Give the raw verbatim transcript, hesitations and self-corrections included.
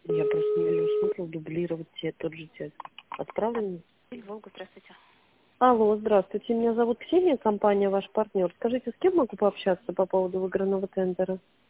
Я просто не вижу смысла дублировать те, тот же текст. Отправлен? Волга, здравствуйте. Алло, здравствуйте. Меня зовут Ксения, компания «Ваш партнер». Скажите, с кем могу пообщаться по поводу выигранного тендера?